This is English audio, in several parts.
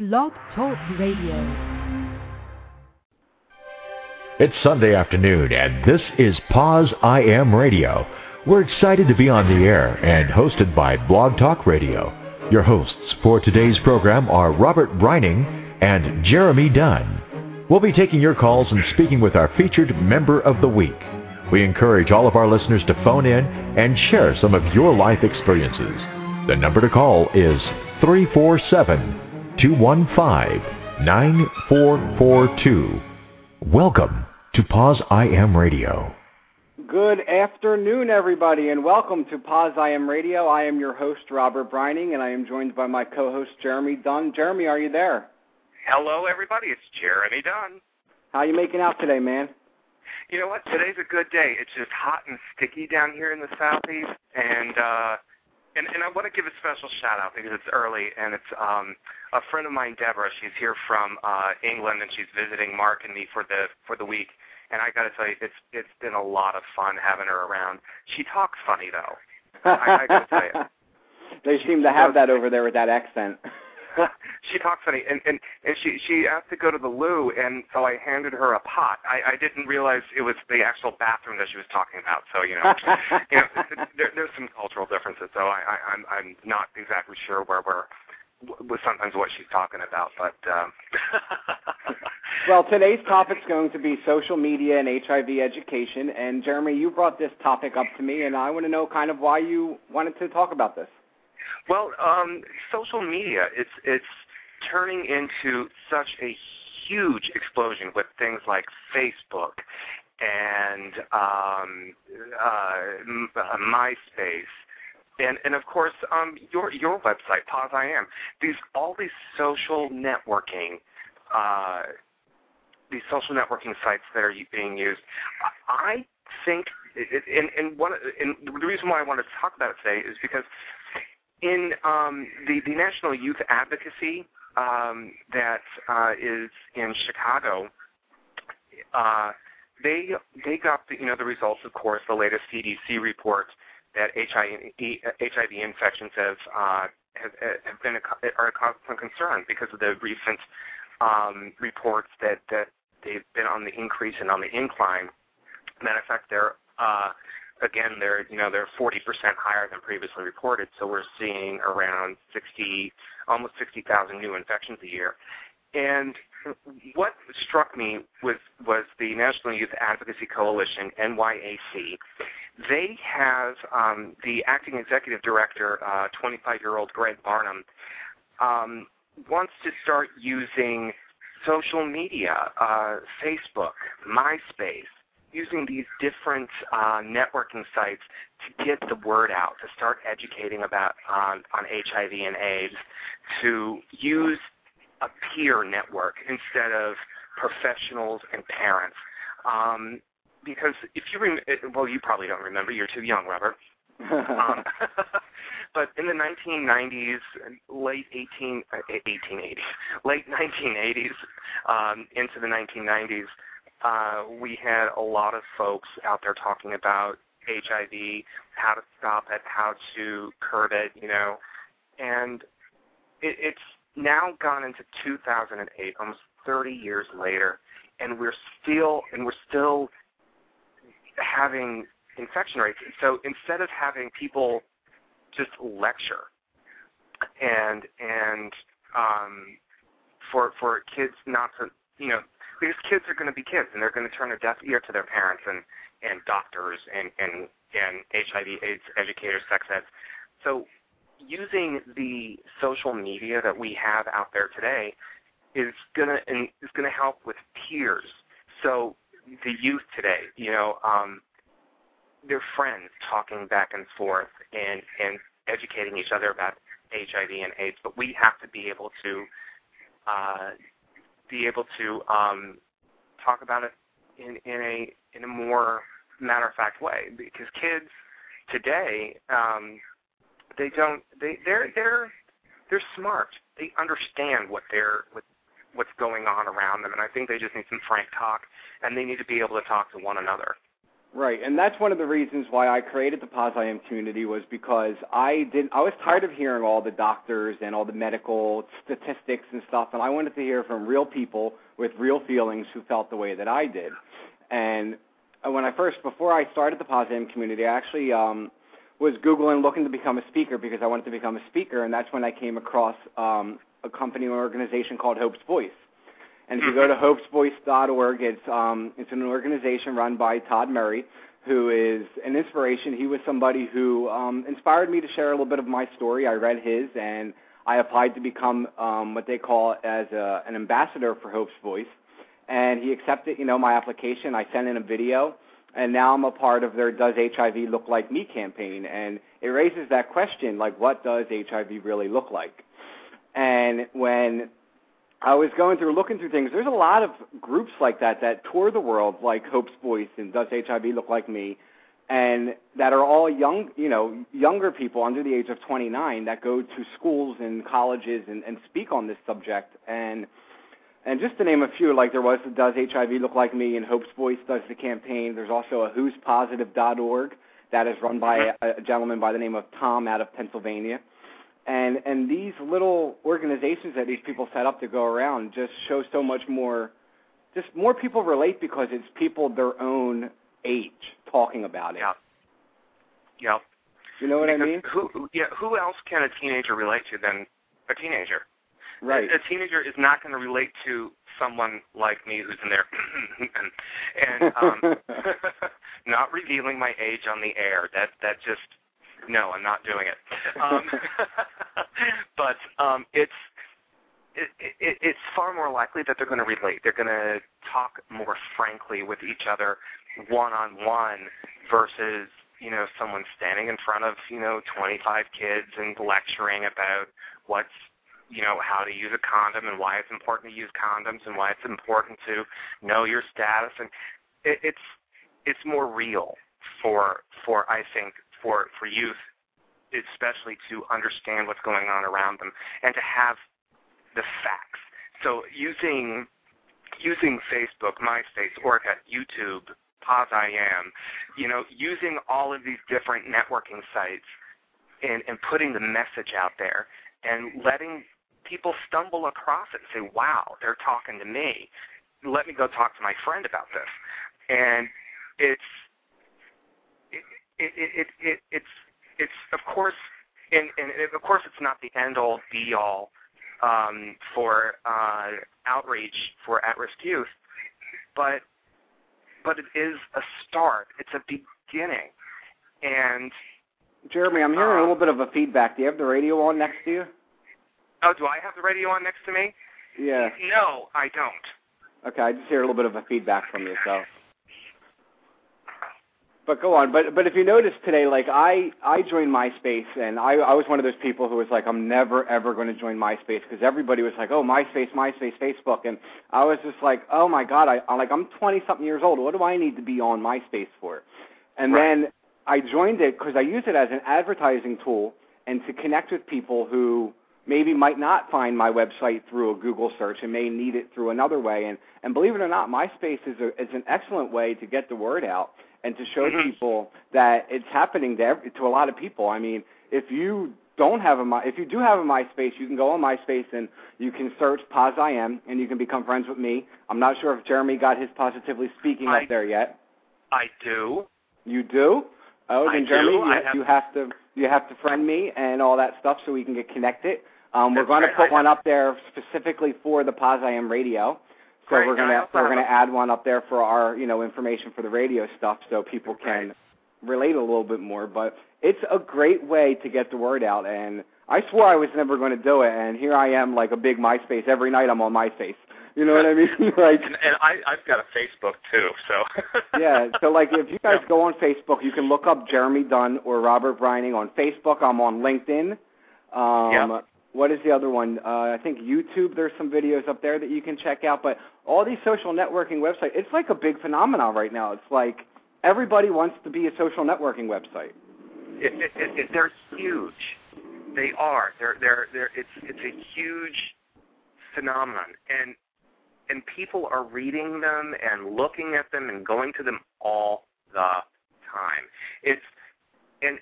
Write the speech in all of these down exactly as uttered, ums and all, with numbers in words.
Blog Talk Radio. It's Sunday afternoon, and this is Pause I Am Radio. We're excited to be on the air and hosted by Blog Talk Radio. Your hosts for today's program are Robert Breining and Jeremy Dunn. We'll be taking your calls and speaking with our featured Member of the Week. We encourage all of our listeners to phone in and share some of your life experiences. The number to call is three four seven, two one five, nine four four two. Welcome to Pause I Am Radio. Good afternoon, everybody, and welcome to Pause I Am Radio. I am your host, Robert Breining, and I am joined by my co-host, Jeremy Dunn. Jeremy, are you there? Hello, everybody. It's Jeremy Dunn. How are you making out today, man? You know what? Today's a good day. It's just hot and sticky down here in the southeast, and uh, and, and I want to give a special shout-out because it's early, and it's um, a friend of mine, Deborah. She's here from uh, England, and she's visiting Mark and me for the for the week. And I got to tell you, it's it's been a lot of fun having her around. She talks funny, though. I, I got to tell you. They seem to have that over there with that accent. She talks funny, and, and, and she, she asked to go to the loo, and so I handed her a pot. I, I didn't realize it was the actual bathroom that she was talking about. So, you know, you know there, there's some cultural differences, so I, I, I'm, I'm not exactly sure where we're, with sometimes what she's talking about, but... Um. Well, today's topic's going to be social media and H I V education, and Jeremy, you brought this topic up to me, and I want to know kind of why you wanted to talk about this. Well, um, social media, it's it's turning into such a huge explosion with things like Facebook and um, uh, MySpace. And, and of course, um, your your website, Pause I Am. These all these social networking, uh, these social networking sites that are being used. I think, and and one, and the reason why I wanted to talk about it today is because in um, the the National Youth Advocacy um, that uh, is in Chicago, uh, they they got the, you know the results, of course, the latest C D C report that H I V, H I V infections have, uh, have, have been a, are a cause of concern because of the recent um, reports that, that they've been on the increase and on the incline. Matter of fact, they're uh, again they're you know they're forty percent higher than previously reported. So we're seeing around sixty, almost sixty thousand new infections a year. And what struck me was was the National Youth Advocacy Coalition, N Y A C. They have um, the acting executive director, uh, twenty-five-year-old Greg Barnum, um, wants to start using social media, uh, Facebook, MySpace, using these different uh, networking sites to get the word out, to start educating about um, on H I V and AIDS, to use a peer network instead of professionals and parents. Um, Because if you rem- well, you probably don't remember. You're too young, Robert. um, but in the nineteen nineties, late eighteen, uh, eighteen eighties, late nineteen eighties, um, into the nineteen nineties, uh, we had a lot of folks out there talking about H I V, how to stop it, how to curb it, you know, and it, it's now gone into two thousand eight, almost thirty years later, and we're still and we're still having infection rates. So instead of having people just lecture and and um, for for kids not to, you know, because kids are going to be kids and they're going to turn a deaf ear to their parents and, and doctors and, and, and H I V AIDS educators, sex eds. So using the social media that we have out there today is going to is going to help with peers. So the youth today, you know, um, they're friends talking back and forth and, and educating each other about H I V and AIDS, but we have to be able to uh, be able to um, talk about it in, in a in a more matter of fact way, because kids today um, they don't they they're they're they're smart. They understand what they're what what's going on around them, and I think they just need some frank talk, and they need to be able to talk to one another. Right, and that's one of the reasons why I created the Paz I Am community was because I did I was tired of hearing all the doctors and all the medical statistics and stuff, and I wanted to hear from real people with real feelings who felt the way that I did. And when I first, before I started the Paz I Am community, I actually um, was Googling looking to become a speaker because I wanted to become a speaker, and that's when I came across um, a company or organization called Hope's Voice. And if you go to hopes voice dot org, it's um, it's an organization run by Todd Murray, who is an inspiration. He was somebody who um, inspired me to share a little bit of my story. I read his, and I applied to become um, what they call as a, an ambassador for Hope's Voice. And he accepted, you know, my application. I sent in a video, and now I'm a part of their Does H I V Look Like Me campaign. And it raises that question, like, what does H I V really look like? And when I was going through, looking through things, there's a lot of groups like that that tour the world, like Hope's Voice and Does H I V Look Like Me, and that are all young, you know, younger people under the age of twenty-nine that go to schools and colleges and, and speak on this subject. And and just to name a few, like there was the Does H I V Look Like Me, and Hope's Voice does the campaign. There's also a who's positive dot org that is run by a, a gentleman by the name of Tom out of Pennsylvania. And and these little organizations that these people set up to go around just show so much more, just more people relate because it's people their own age talking about it. Yeah. Yeah. You know what because I mean? Who, yeah, who else can a teenager relate to than a teenager? Right. A, a teenager is not going to relate to someone like me who's in there and um, not revealing my age on the air. That that just... No, I'm not doing it. Um, but um, it's it, it, it's far more likely that they're going to relate. They're going to talk more frankly with each other one-on-one versus, you know, someone standing in front of, you know, twenty-five kids and lecturing about what's, you know, how to use a condom and why it's important to use condoms and why it's important to know your status. And it, it's it's more real for for I think. For, for youth, especially to understand what's going on around them and to have the facts. So using using Facebook, MySpace, Orca, YouTube, Paz I Am, you know, using all of these different networking sites and, and putting the message out there and letting people stumble across it and say, wow, they're talking to me. Let me go talk to my friend about this. And it's It, it, it, it, it's, it's of course, and, and it, of course, it's not the end-all, be-all um, for uh, outreach for at-risk youth, but but it is a start. It's a beginning. And Jeremy, I'm hearing um, a little bit of a feedback. Do you have the radio on next to you? Oh, do I have the radio on next to me? Yeah. No, I don't. Okay, I just hear a little bit of a feedback from you, so. But go on. But but if you notice today, like I, I joined MySpace, and I, I was one of those people who was like, I'm never, ever going to join MySpace because everybody was like, oh, MySpace, MySpace, Facebook. And I was just like, oh, my God, I, I'm like, I'm twenty-something years old. What do I need to be on MySpace for? And right. then I joined it because I use it as an advertising tool and to connect with people who maybe might not find my website through a Google search and may need it through another way. And, and believe it or not, MySpace is, a, is an excellent way to get the word out and to show mm-hmm. people that it's happening to every, to a lot of people. I mean, if you don't have a if you do have a MySpace, you can go on MySpace and you can search Paz I Am, and you can become friends with me. I'm not sure if Jeremy got his Positively Speaking I, up there yet. I do. You do? Oh, then I Jeremy, do. You, I have, you have to you have to friend me and all that stuff so we can get connected. Um, we're going right. to put I one have, up there specifically for the Paz I Am radio. So Great. we're gonna we're gonna a, add one up there for our you know information for the radio stuff, so people can right. relate a little bit more. But it's a great way to get the word out, and I swore I was never going to do it, and here I am, like a big MySpace. Every night I'm on MySpace. You know what I mean? like, and, and I I've got a Facebook too. So yeah. So like, if you guys yeah. go on Facebook, you can look up Jeremy Dunn or Robert Brining on Facebook. I'm on LinkedIn. Um, yeah. What is the other one? Uh, I think YouTube, there's some videos up there that you can check out. But all these social networking websites, it's like a big phenomenon right now. It's like everybody wants to be a social networking website. It, it, it, it, they're huge. They are. They're, they're, they're, it's, it's a huge phenomenon. And, and people are reading them and looking at them and going to them all the time. It's and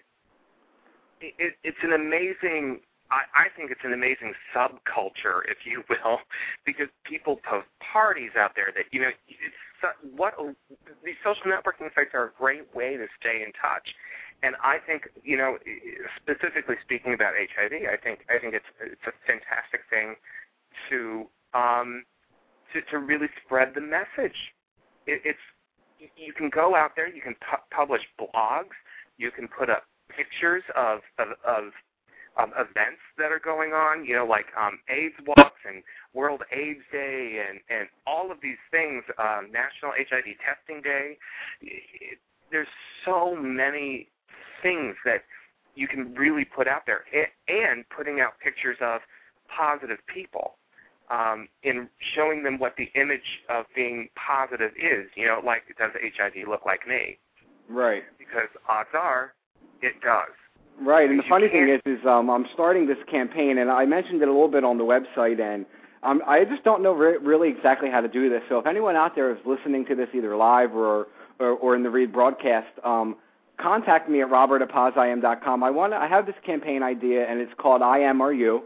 it, it's an amazing. I, I think it's an amazing subculture, if you will, because people post parties out there that you know. It's, what these social networking sites are a great way to stay in touch, and I think you know, specifically speaking about H I V, I think I think it's it's a fantastic thing to um to to really spread the message. It, it's you can go out there, you can pu- publish blogs, you can put up pictures of of, of Um, events that are going on, you know, like um, AIDS walks and World AIDS Day and, and all of these things, um, National H I V Testing Day. It, there's so many things that you can really put out there, and, and putting out pictures of positive people um, and showing them what the image of being positive is, you know, like does H I V look like me? Right. Because odds are it does. Right, and the funny thing is, is um, I'm starting this campaign, and I mentioned it a little bit on the website, and um, I just don't know re- really exactly how to do this. So if anyone out there is listening to this either live or or, or in the rebroadcast, um, contact me at robert at paz I am dot com. I want I have this campaign idea, and it's called I Am or You,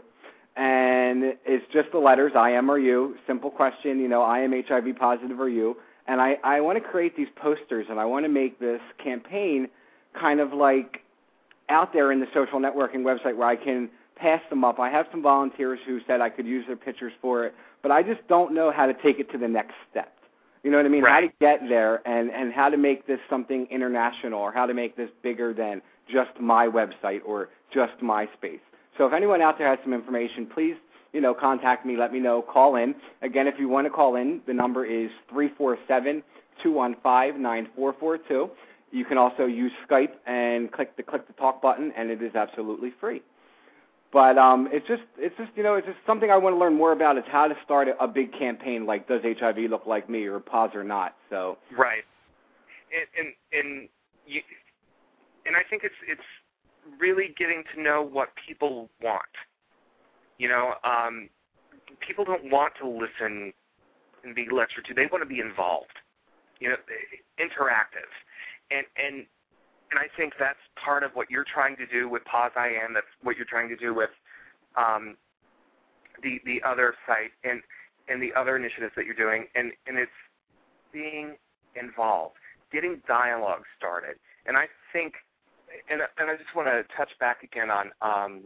and it's just the letters I Am or You. Simple question, you know, I am H I V positive or you, and I, I want to create these posters, and I want to make this campaign kind of like out there in the social networking website where I can pass them up. I have some volunteers who said I could use their pictures for it, but I just don't know how to take it to the next step. You know what I mean? Right. How to get there and, and how to make this something international or how to make this bigger than just my website or just MySpace. So if anyone out there has some information, please, you know, contact me, let me know, call in. Again, if you want to call in, the number is three four seven, two one five, nine four four two. You can also use Skype and click the click the talk button, and it is absolutely free. But um, it's just it's just you know it's just something I want to learn more about is how to start a, a big campaign like does H I V look like me or Paz or not. So right, and and and, you, and I think it's it's really getting to know what people want. You know, um, people don't want to listen and be lectured to; they want to be involved. You know, interactive. And and and I think that's part of what you're trying to do with Paz I Am. That's what you're trying to do with um, the the other site and and the other initiatives that you're doing. And, and it's being involved, getting dialogue started. And I think, and and I just want to touch back again on um,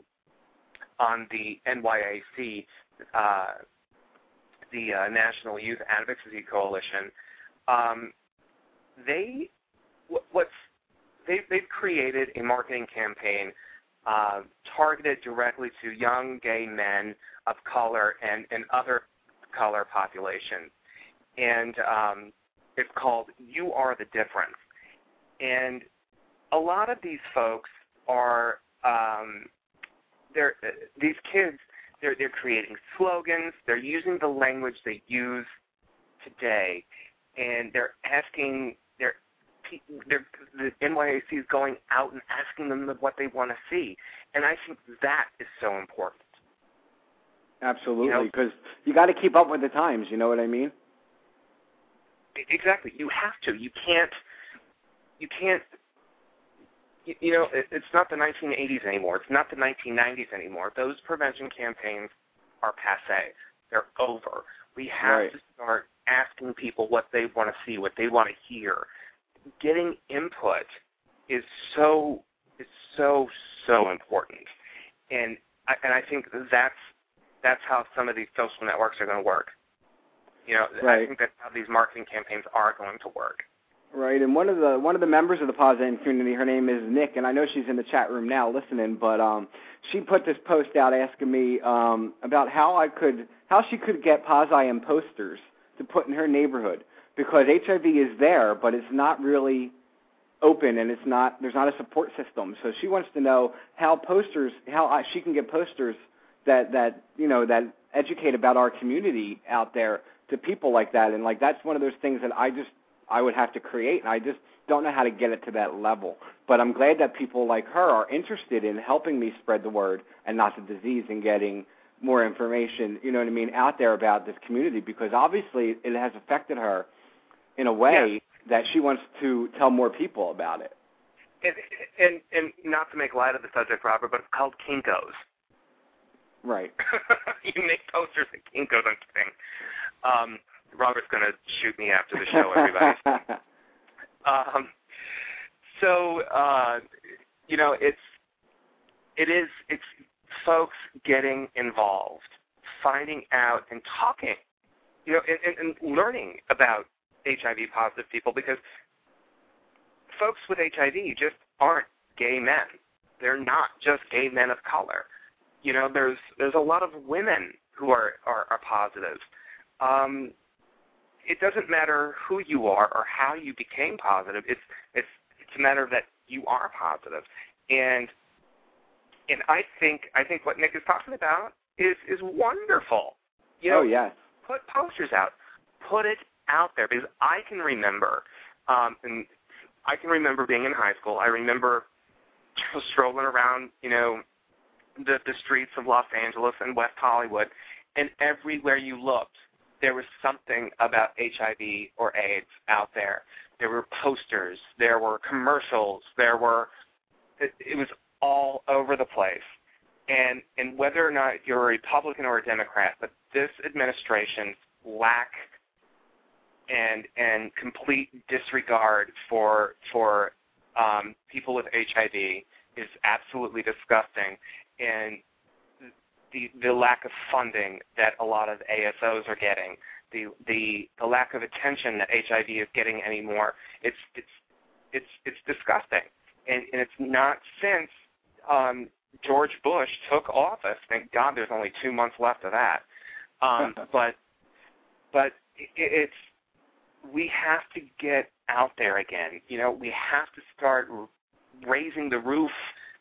on the N Y A C, uh, the uh, National Youth Advocacy Coalition. Um, they What's they've, they've created a marketing campaign uh, targeted directly to young gay men of color and, and other color populations, and um, it's called "You Are the Difference." And a lot of these folks are um, they're uh, these kids. They're they're creating slogans. They're using the language they use today, and they're asking. They're They're, the N Y A C is going out and asking them what they want to see, and I think that is so important. Absolutely, because you, know, you got to keep up with the times. You know what I mean? Exactly. You have to. You can't. You can't. You, you know, it, it's not the nineteen eighties anymore. It's not the nineteen nineties anymore. Those prevention campaigns are passé. They're over. We have right. to start asking people what they want to see, what they want to hear. Getting input is so is so so important, and I, and I think that's that's how some of these social networks are going to work. You know, right. I think that's how these marketing campaigns are going to work. Right, and one of the one of the members of the Paz I Am community, her name is Nick, and I know she's in the chat room now listening. But um, she put this post out asking me um, about how I could how she could get Paz I Am posters to put in her neighborhood. Because H I V is there, but it's not really open, and it's not there's not a support system. So she wants to know how posters, how I, she can get posters that that you know that educate about our community out there to people like that. And like that's one of those things that I just I would have to create, and I just don't know how to get it to that level. But I'm glad that people like her are interested in helping me spread the word and not the disease and getting more information, you know what I mean, out there about this community because obviously it has affected her in a way that she wants to tell more people about it. And, and, and not to make light of the subject, Robert, but it's called Kinko's. Right. You make posters at Kinko's, I'm kidding. Um, Robert's going to shoot me after the show, everybody. um, so, uh, you know, it's, it is, it's folks getting involved, finding out and talking, you know, and, and, and learning about H I V-positive people, because folks with H I V just aren't gay men. They're not just gay men of color. You know, there's there's a lot of women who are, are, are positive. Um, it doesn't matter who you are or how you became positive. It's it's it's a matter that you are positive. And and I think I think what Nick is talking about is, is wonderful. You know, oh, yes. Put posters out. Put it out there, because I can remember, um, and I can remember being in high school. I remember strolling around, you know, the, the streets of Los Angeles and West Hollywood, and everywhere you looked, there was something about H I V or AIDS out there. There were posters, there were commercials, there were, it, it was all over the place. And, and whether or not you're a Republican or a Democrat, but this administration's lack and and complete disregard for for um, people with H I V is absolutely disgusting, and the the lack of funding that a lot of A S Os are getting, the the the lack of attention that H I V is getting anymore, it's it's it's it's disgusting, and and it's not since um, George Bush took office. Thank God, there's only two months left of that, um, but but it, it's. We have to get out there again. You know, we have to start raising the roof,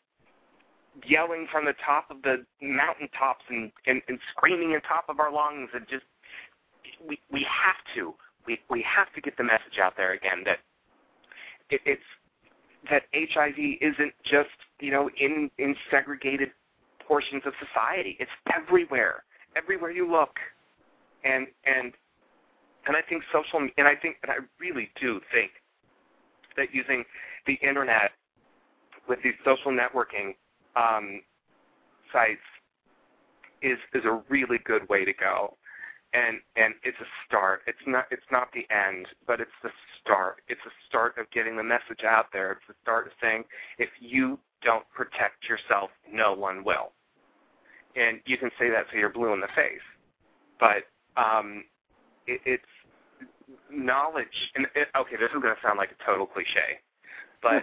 yelling from the top of the mountaintops and, and, and screaming in top of our lungs, and just we we have to we we have to get the message out there again that it, it's that H I V isn't just, you know, in in segregated portions of society. It's everywhere, everywhere you look, and and. And I think social, and I think, and I really do think that using the internet with these social networking um, sites is is a really good way to go, and and it's a start. It's not it's not the end, but it's the start. It's a start of getting the message out there. It's the start of saying, if you don't protect yourself, no one will. And you can say that so you're blue in the face, but um, it, it's knowledge, and it, okay, this is going to sound like a total cliche, but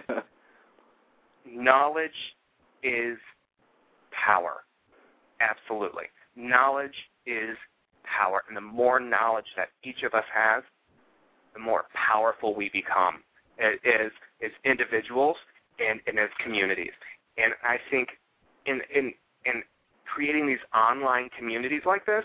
knowledge is power. Absolutely. Knowledge is power, and the more knowledge that each of us has, the more powerful we become as, as individuals and, and as communities. And I think in, in, in creating these online communities like this,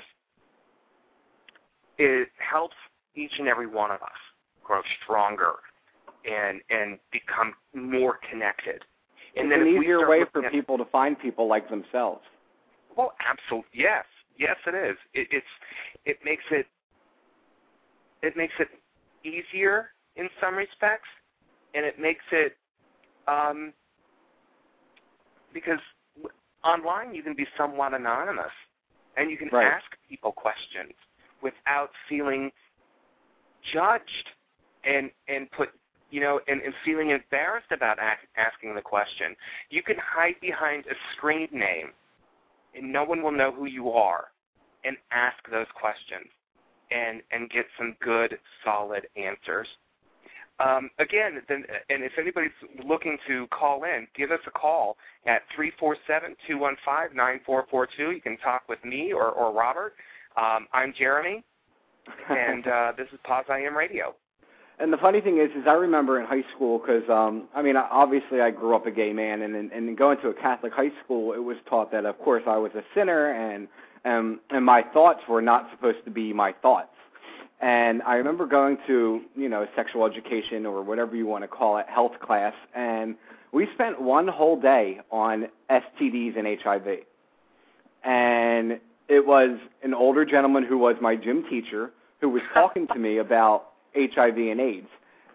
it helps each and every one of us grow stronger and and become more connected. And it's then an easier way for at, people to find people like themselves. Well, absolutely, yes, yes, it is. It, it's it makes it it makes it easier in some respects, and it makes it um, because online you can be somewhat anonymous, and you can right. ask people questions without feeling judged and and put you know and, and feeling embarrassed about ask, asking the question. You can hide behind a screen name, and no one will know who you are, and ask those questions and and get some good, solid answers. Um, again, then, and if anybody's looking to call in, give us a call at three four seven, two one five, nine four four two. You can talk with me or, or Robert. Um, I'm Jeremy. And uh, this is Pause I Am Radio. And the funny thing is, is I remember in high school, because, um, I mean, obviously I grew up a gay man, and, and, and going to a Catholic high school, it was taught that, of course, I was a sinner, and, and, and my thoughts were not supposed to be my thoughts. And I remember going to, you know, sexual education or whatever you want to call it, health class, and we spent one whole day on S T Ds and H I V. And it was an older gentleman who was my gym teacher who was talking to me about H I V and AIDS.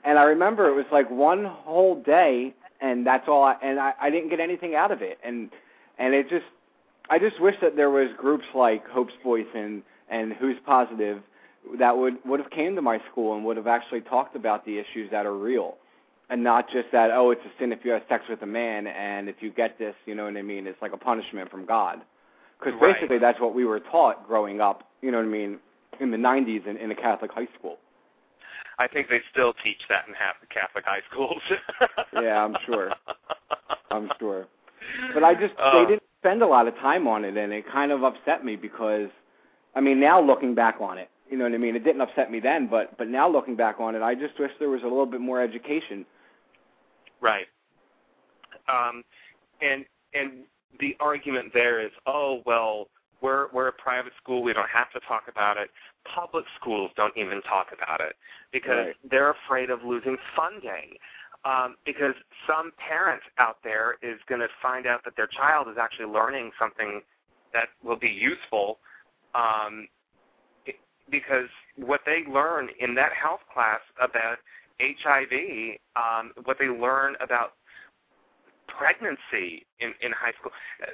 and I remember it was like one whole day, and that's all. I, and I, I didn't get anything out of it, and and it just, I just wish that there was groups like Hope's Voice and and Who's Positive that would would have came to my school and would have actually talked about the issues that are real, and not just that, oh, it's a sin if you have sex with a man, and if you get this, you know what I mean, it's like a punishment from God. Because right. basically that's what we were taught growing up, you know what I mean, in the nineties in, in a Catholic high school. I think they still teach that in half the Catholic high schools. Yeah, I'm sure. I'm sure. But I just, uh, they didn't spend a lot of time on it, and it kind of upset me because, I mean, now looking back on it, you know what I mean, it didn't upset me then, but, but now looking back on it, I just wish there was a little bit more education. Right. Um, and and the argument there is, oh, well, we're we're a private school, we don't have to talk about it. Public schools don't even talk about it because right. they're afraid of losing funding. Um, because some parent out there is going to find out that their child is actually learning something that will be useful, um, because what they learn in that health class about H I V, um, what they learn about pregnancy in, in high school,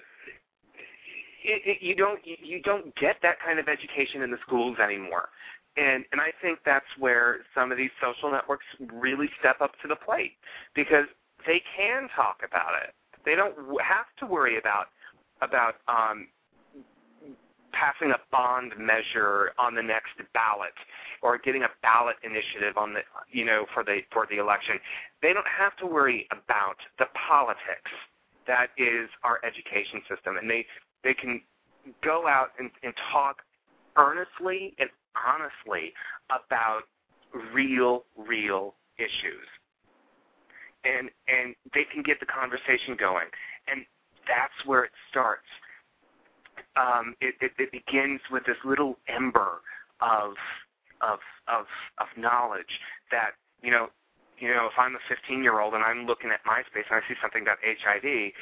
it, it, you don't you don't get that kind of education in the schools anymore. And and I think that's where some of these social networks really step up to the plate because they can talk about it. They don't have to worry about about um, passing a bond measure on the next ballot or getting a ballot initiative on the you know for the for the election. They don't have to worry about the politics that is our education system, and they they can go out and, and talk earnestly and honestly about real, real issues. And and they can get the conversation going. And that's where it starts. Um, it, it, it begins with this little ember of of of of knowledge that, you know, you know, if I'm a fifteen-year-old and I'm looking at MySpace and I see something about H I V,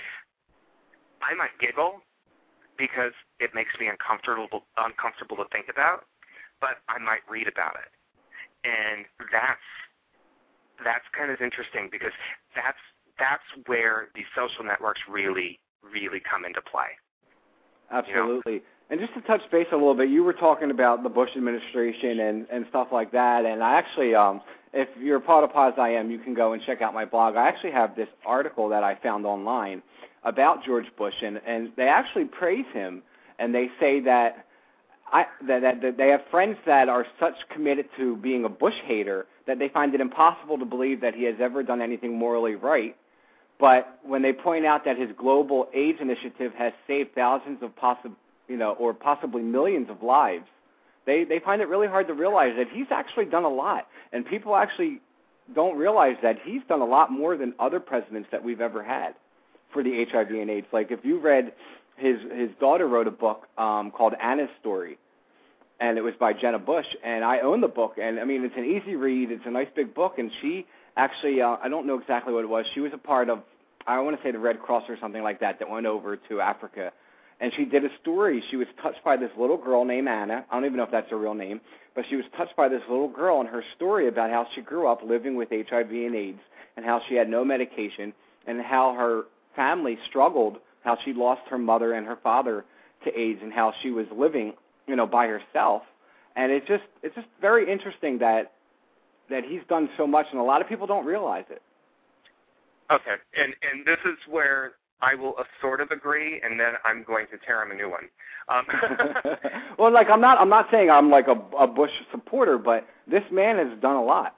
I might giggle because it makes me uncomfortable uncomfortable to think about. But I might read about it, and that's that's kind of interesting because that's that's where the social networks really really come into play. Absolutely. You know? And just to touch base a little bit, you were talking about the Bush administration and, and stuff like that, and I actually, um, if you're a part of Paz I Am, you can go and check out my blog. I actually have this article that I found online about George Bush, and, and they actually praise him, and they say that I, that, that, that they have friends that are such committed to being a Bush hater that they find it impossible to believe that he has ever done anything morally right. But when they point out that his global AIDS initiative has saved thousands of possible, you know, or possibly millions of lives, they they find it really hard to realize that he's actually done a lot, and people actually don't realize that he's done a lot more than other presidents that we've ever had for the H I V and AIDS. Like if you read. His his daughter wrote a book um, called Anna's Story, and it was by Jenna Bush, and I own the book, and I mean, it's an easy read, it's a nice big book, and she actually, uh, I don't know exactly what it was, she was a part of, I want to say the Red Cross or something like that, that went over to Africa, and she did a story. She was touched by this little girl named Anna. I don't even know if that's her real name, but she was touched by this little girl and her story about how she grew up living with H I V and AIDS, and how she had no medication, and how her family struggled, how she lost her mother and her father to AIDS, and how she was living, you know, by herself. And it's just it's just very interesting that that he's done so much, and a lot of people don't realize it. Okay, and and this is where I will uh, sort of agree, and then I'm going to tear him a new one. Um. Well, like I'm not I'm not saying I'm like a, a Bush supporter, but this man has done a lot.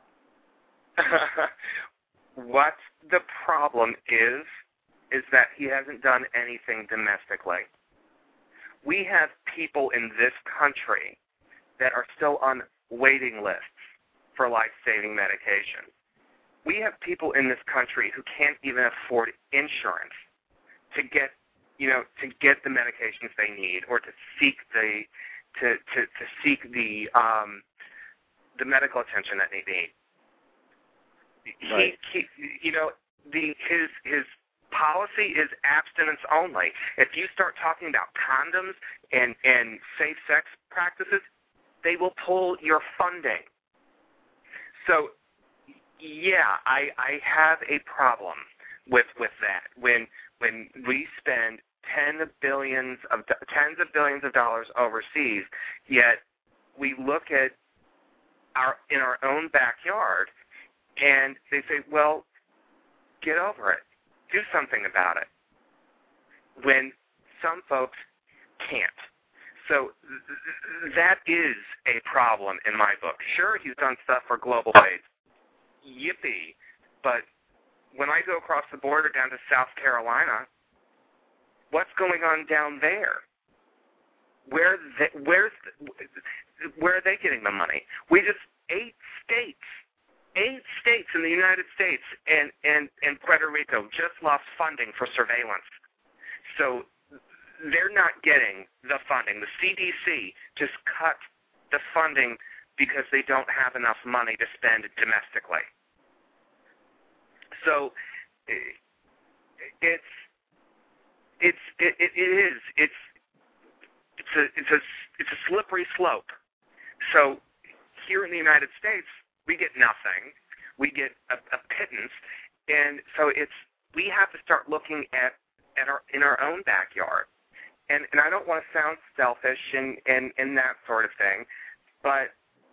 What the problem is, is that he hasn't done anything domestically. We have people in this country that are still on waiting lists for life-saving medication. We have people in this country who can't even afford insurance to get, you know, to get the medications they need or to seek the, to to, to seek the um, the medical attention that they need. Right. He, he, you know, the his his. policy is abstinence only. If you start talking about condoms and, and safe sex practices, they will pull your funding. So yeah, I I have a problem with with that. When when we spend tens of billions of tens of billions of dollars overseas, yet we look at our in our own backyard, and they say, "Well, get over it. Do something about it." When some folks can't. So th- that is a problem in my book. Sure, he's done stuff for global AIDS. Yippee. But when I go across the border down to South Carolina, what's going on down there? Where they, where's where are they getting the money? We just eight states, eight states in the United States and and and Puerto Rico just lost funding for surveillance. So they're not getting the funding. The C D C just cut the funding because they don't have enough money to spend domestically. So it's it's it, it is it's it's a it's a it's a slippery slope. So here in the United States, we get nothing. We get a, a pittance, and so it's we have to start looking at at our in our own backyard. And and I don't want to sound selfish and, and, and that sort of thing, but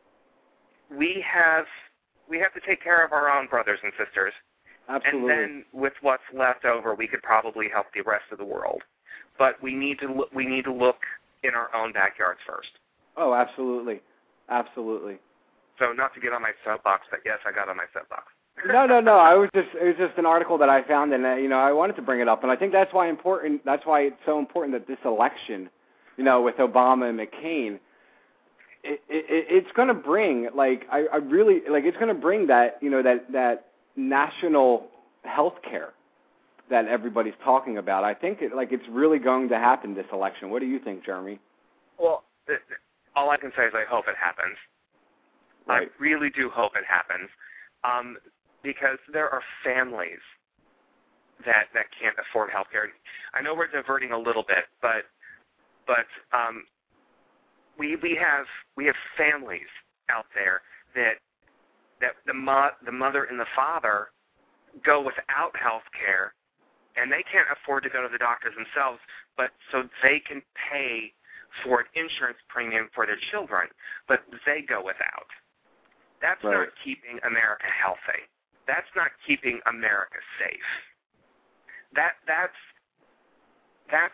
we have we have to take care of our own brothers and sisters. Absolutely. And then with what's left over, we could probably help the rest of the world. But we need to look, we need to look in our own backyards first. Oh, absolutely, absolutely. So not to get on my soapbox, but yes, I got on my soapbox. no, no, no. I was just it was just an article that I found, and uh, you know, I wanted to bring it up, and I think that's why important. That's why it's so important that this election, you know, with Obama and McCain, it, it, it's going to bring like I, I really like it's going to bring that you know that that national health care that everybody's talking about. I think it, like it's really going to happen this election. What do you think, Jeremy? Well, th- th- all I can say is I hope it happens. Right. I really do hope it happens. Um, because there are families that, that can't afford health care. I know we're diverting a little bit, but but um, we we have we have families out there that that the mo- the mother and the father go without health care, and they can't afford to go to the doctors themselves, but so they can pay for an insurance premium for their children, but they go without. That's right. not keeping America healthy. That's not keeping America safe. That that's that's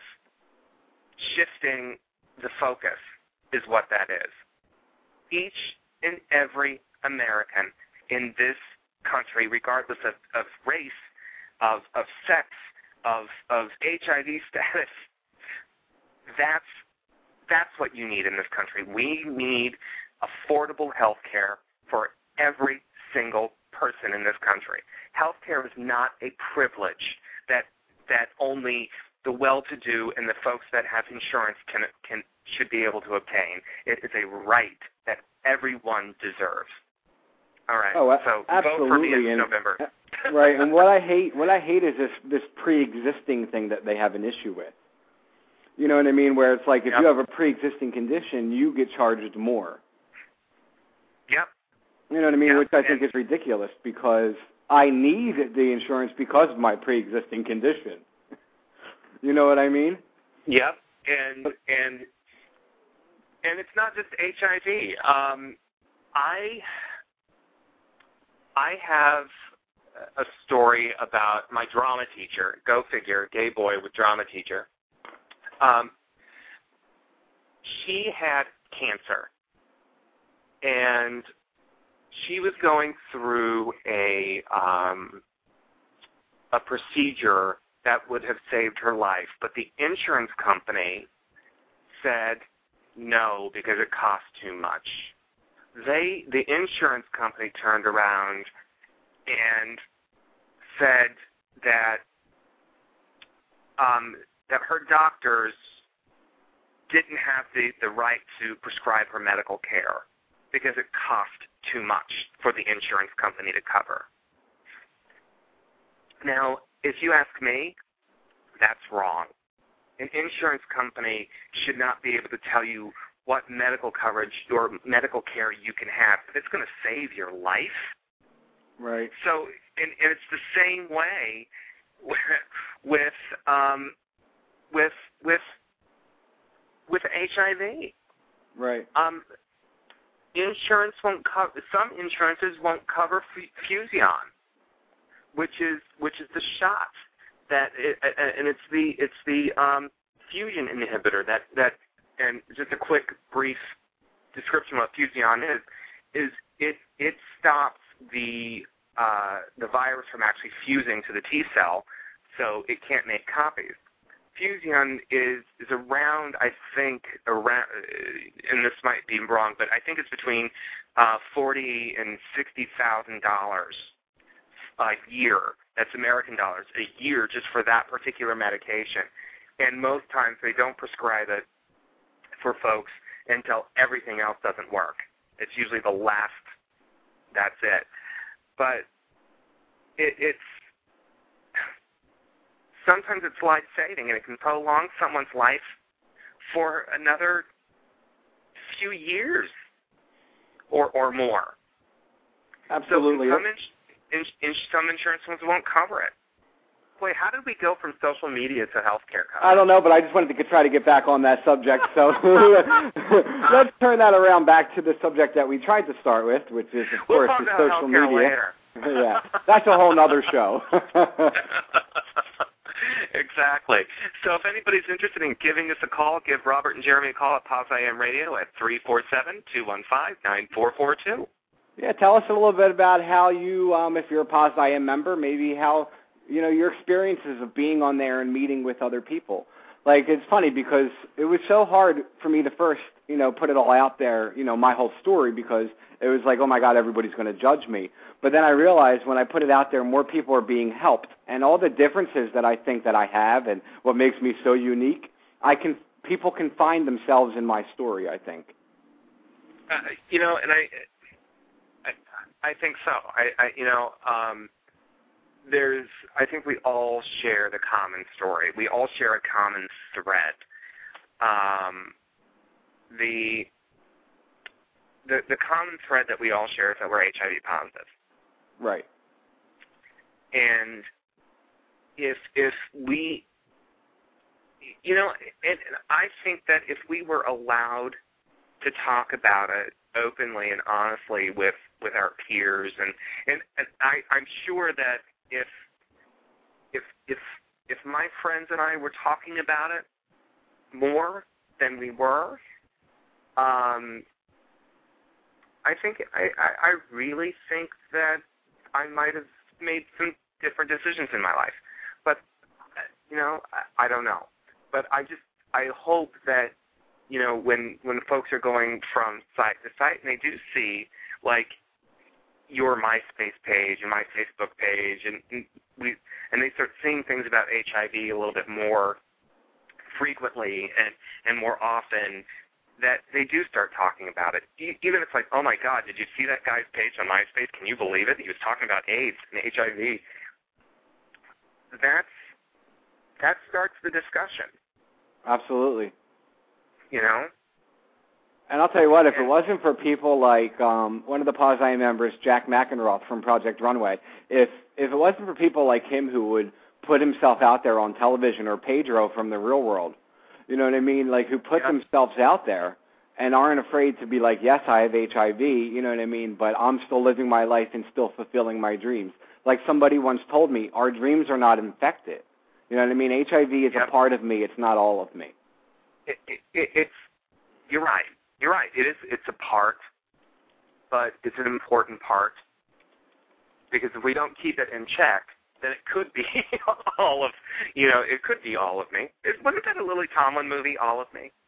shifting the focus is what that is. Each and every American in this country, regardless of, of race, of of sex, of of H I V status, that's that's what you need in this country. We need affordable health care for every single person in this country. Health care is not a privilege that that only the well-to-do and the folks that have insurance can can should be able to obtain. It is a right that everyone deserves. All right. Oh, so absolutely. vote for me in and, November. Right. And what I hate, what I hate is this this pre-existing thing that they have an issue with. You know what I mean? Where it's like if yep. you have a pre-existing condition, you get charged more. Yep. You know what I mean? Yep. Which I think is ridiculous because I need the insurance because of my pre-existing condition. You know what I mean? Yep. And and and it's not just H I V. Um, I I have a story about my drama teacher. Go figure, gay boy with drama teacher. Um, she had cancer, and she was going through a um, a procedure that would have saved her life, but the insurance company said no because it cost too much. They, the insurance company, turned around and said that um, that her doctors didn't have the, the right to prescribe her medical care because it cost too much for the insurance company to cover. Now, if you ask me, that's wrong. An insurance company should not be able to tell you what medical coverage or medical care you can have. If it's going to save your life, Right. So, and, and it's the same way with with um, with with with H I V. Right. Um, insurance won't cover. Some insurances won't cover F- Fusion, which is which is the shot that, it, and it's the it's the um, fusion inhibitor that that. And just a quick, brief description of what Fusion is: is it it stops the uh, the virus from actually fusing to the T cell, so it can't make copies. Fusion is is around, I think, around, and this might be wrong, but I think it's between uh, forty and sixty thousand dollars a year. That's American dollars a year just for that particular medication. And most times they don't prescribe it for folks until everything else doesn't work. It's usually the last. That's it. But it, it's sometimes it's life-saving, and it can prolong someone's life for another few years or or more. Absolutely. So some, ins- in, in, some insurance ones won't cover it. Boy, how did we go from social media to healthcare coverage? I don't know, but I just wanted to try to get back on that subject. So let's turn that around back to the subject that we tried to start with, which is, of we'll course, talk the about social healthcare media. Later. Yeah, that's a whole other show. Exactly. So if anybody's interested in giving us a call, give Robert and Jeremy a call at Paz I M Radio at three four seven, two one five, nine four four two. Yeah, tell us a little bit about how you, um, if you're a Paz I M member, maybe how, you know, your experiences of being on there and meeting with other people. Like, it's funny because it was so hard for me to first, you know, put it all out there, you know, my whole story, because it was like, oh, my God, everybody's going to judge me. But then I realized when I put it out there, more people are being helped. And all the differences that I think that I have and what makes me so unique, I can people can find themselves in my story, I think. Uh, you know, and I, I, I think so. I, I you know, um, there's, I think we all share the common story. We all share a common thread. Um, the, the the common thread that we all share is that we're H I V positive. Right. And if if we, you know, and, and I think that if we were allowed to talk about it openly and honestly with, with our peers, and, and, and I, I'm sure that if if if if my friends and I were talking about it more than we were, um, I think I, I, I really think that I might have made some different decisions in my life. But you know, I, I don't know. But I just I hope that, you know, when when folks are going from site to site and they do see like your MySpace page and my Facebook page, and, and we and they start seeing things about H I V a little bit more frequently and, and more often, that they do start talking about it. Even if it's like, oh my God, did you see that guy's page on MySpace? Can you believe it? He was talking about AIDS and H I V. That's that starts the discussion. Absolutely. You know? And I'll tell you what, if it wasn't for people like um, one of the Paz I M members, Jack McEnroth from Project Runway, if if it wasn't for people like him who would put himself out there on television, or Pedro from The Real World, you know what I mean, like who put yeah. themselves out there and aren't afraid to be like, yes, I have H I V, you know what I mean, but I'm still living my life and still fulfilling my dreams. Like somebody once told me, our dreams are not infected. You know what I mean? H I V is yep. a part of me. It's not all of me. It, it, it, it's you're right. You're right. It is. It's a part, but it's an important part, because if we don't keep it in check, then it could be all of, you know, it could be all of me. It, wasn't that a Lily Tomlin movie, All of Me?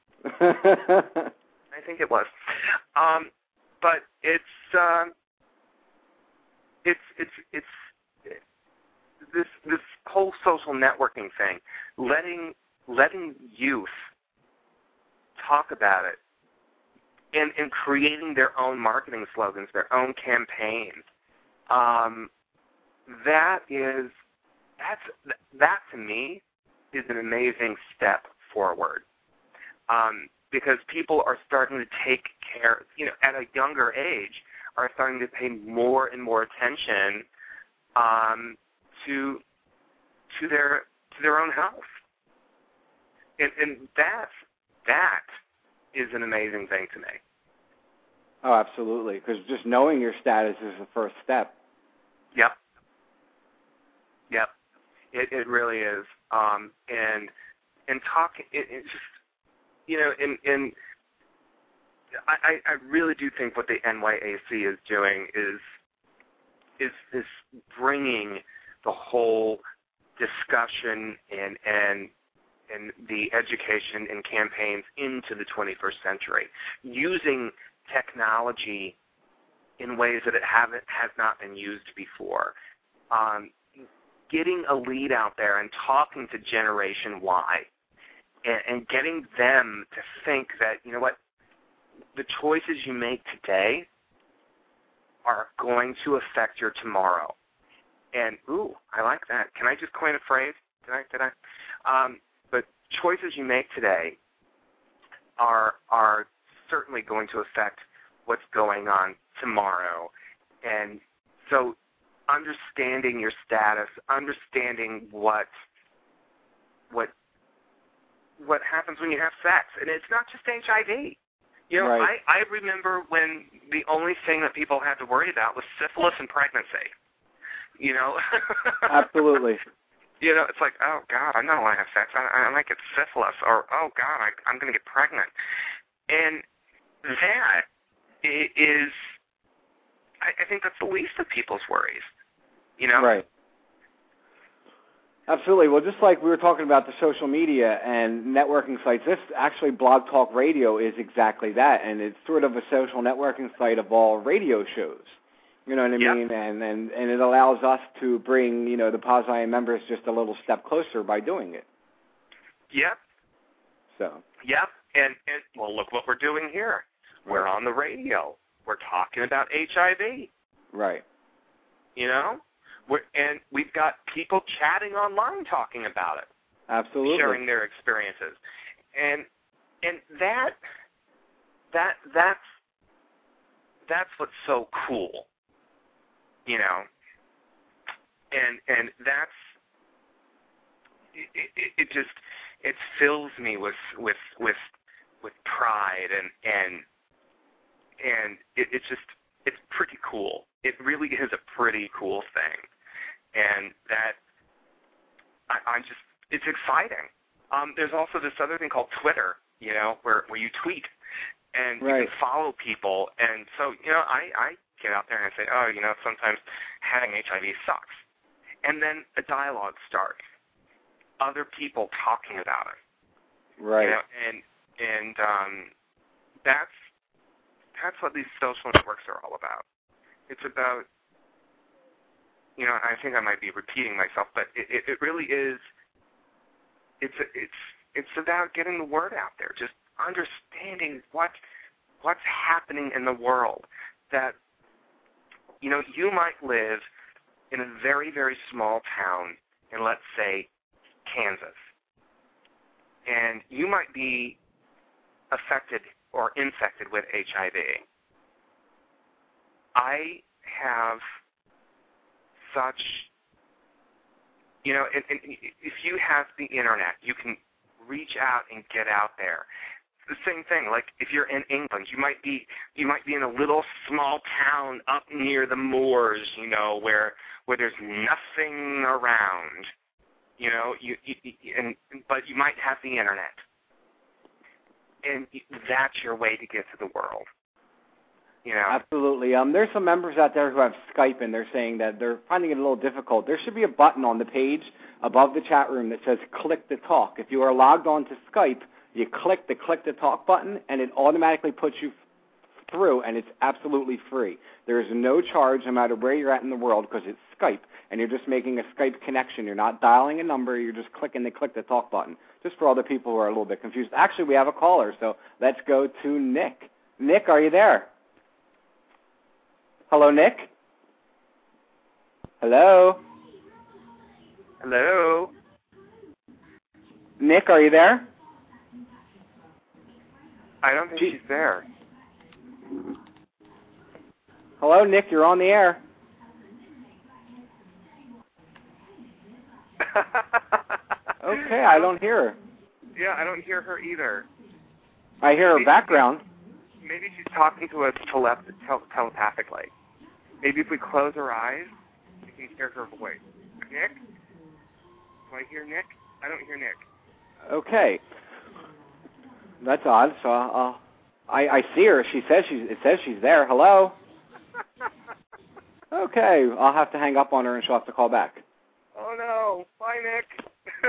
I think it was. Um, but it's uh, it's it's it's this this whole social networking thing, letting letting youth talk about it, and, and creating their own marketing slogans, their own campaigns. Um, that is, that's, that to me is an amazing step forward. Um, because people are starting to take care, you know, at a younger age, are starting to pay more and more attention um, to to their to their own health, and, and that that is an amazing thing to me. Oh, absolutely, because just knowing your status is the first step. Yep. Yep. It it really is. Um, and and talk. It, it's just you know, and and I I really do think what the N Y A C is doing is is is bringing the whole discussion and and and the education and campaigns into the twenty-first century, using technology in ways that it haven't has not been used before. Um, getting a lead out there and talking to Generation Y, and, and getting them to think that, you know what, the choices you make today are going to affect your tomorrow. And ooh, I like that. Can I just coin a phrase? Did I? Did I? Um, but choices you make today are are certainly going to affect what's going on tomorrow. And so understanding your status, understanding what what what happens when you have sex. And it's not just H I V. You know, right. I, I remember when the only thing that people had to worry about was syphilis and pregnancy. You know? Absolutely. You know, it's like, oh, God, I don't want to have sex. I, I might get syphilis. Or, oh, God, I, I'm going to get pregnant. And that is, I, I think that's the least of people's worries, you know? Right. Absolutely. Well, just like we were talking about the social media and networking sites, this actually Blog Talk Radio is exactly that, and it's sort of a social networking site of all radio shows. You know what I yep. mean? And, and and it allows us to bring, you know, the Paz I Am members just a little step closer by doing it. Yep. So. Yep. And, and well, look what we're doing here. We're on the radio. We're talking about H I V. Right. You know? We're, and we've got people chatting online talking about it. Absolutely. Sharing their experiences. And and that that that's that's what's so cool. You know, and and that's it, it, it. Just it fills me with with with with pride and and and it, it's just it's pretty cool. It really is a pretty cool thing, and that I, I'm just it's exciting. Um, there's also this other thing called Twitter, you know, where where you tweet and right. you can follow people, and so you know I I. get out there and say, oh, you know, sometimes having H I V sucks. And then a dialogue starts. Other people talking about it. Right. You know, and and um, that's that's what these social networks are all about. It's about, you know, I think I might be repeating myself, but it, it, it really is, it's it's it's about getting the word out there, just understanding what what's happening in the world. That You know, you might live in a very, very small town in, let's say, Kansas. And you might be affected or infected with H I V. I have such, you know, and, and if you have the Internet, you can reach out and get out there. The same thing, like if you're in England, you might be you might be in a little small town up near the moors, you know, where where there's nothing around, you know, you, you and but you might have the Internet, and that's your way to get to the world, you know. Absolutely. Um, there's some members out there who have Skype, and they're saying that they're finding it a little difficult. There should be a button on the page above the chat room that says "Click to Talk." If you are logged on to Skype, you click the click to talk button, and it automatically puts you f- through, and it's absolutely free. There is no charge no matter where you're at in the world because it's Skype, and you're just making a Skype connection. You're not dialing a number. You're just clicking the click to talk button, just for all the people who are a little bit confused. Actually, we have a caller, so let's go to Nick. Nick, are you there? Hello, Nick? Hello? Hello? Nick, are you there? I don't think Gee. she's there. Hello, Nick, you're on the air. Okay, I don't hear her. Yeah, I don't hear her either. I hear maybe her background. She's, maybe she's talking to us tele- tel- telepathically. Maybe if we close our eyes, we can hear her voice. Nick? Do I hear Nick? I don't hear Nick. Okay. That's odd. So uh, I, I see her. She says she's. It says she's there. Hello? Okay, I'll have to hang up on her and she'll have to call back. Oh, no. Bye, Nick.